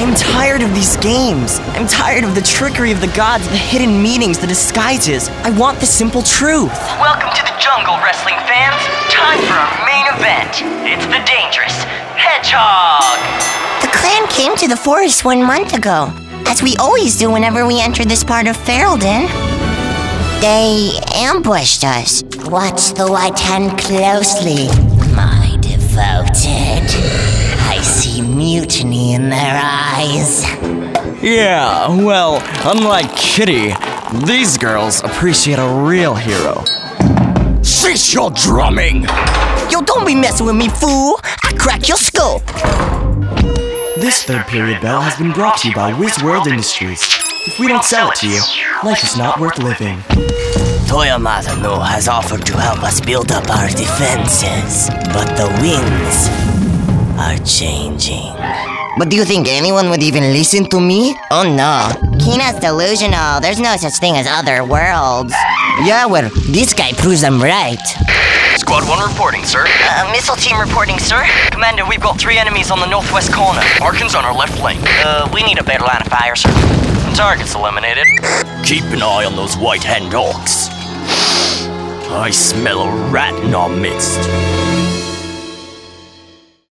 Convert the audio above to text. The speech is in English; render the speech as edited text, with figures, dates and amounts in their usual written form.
I'm tired of these games. I'm tired of the trickery of the gods, the hidden meanings, the disguises. I want the simple truth. Welcome to the jungle, wrestling fans. Time for our main event. It's the dangerous Hedgehog. The clan came to the forest 1 month ago, as we always do whenever we enter this part of Ferelden. They ambushed us. Watch the white hand closely, my devoted. I see mutiny in their eyes. Yeah, well, unlike Kitty, these girls appreciate a real hero. Cease your drumming! Yo, don't be messing with me, fool! I crack your skull! This third period bell has been brought to you by Wizworld Industries. If we don't sell it to you, life is not worth living. Toyamata no has offered to help us build up our defenses, but the winds are changing. But do you think anyone would even listen to me? Oh no. Kina's delusional. There's no such thing as other worlds. Yeah, well, this guy proves I'm right. Squad 1 reporting, sir. Missile team reporting, sir. Commander, we've got 3 enemies on the northwest corner. Markins on our left flank. We need a better line of fire, sir. Targets eliminated. Keep an eye on those white-hand orcs. I smell a rat in our midst.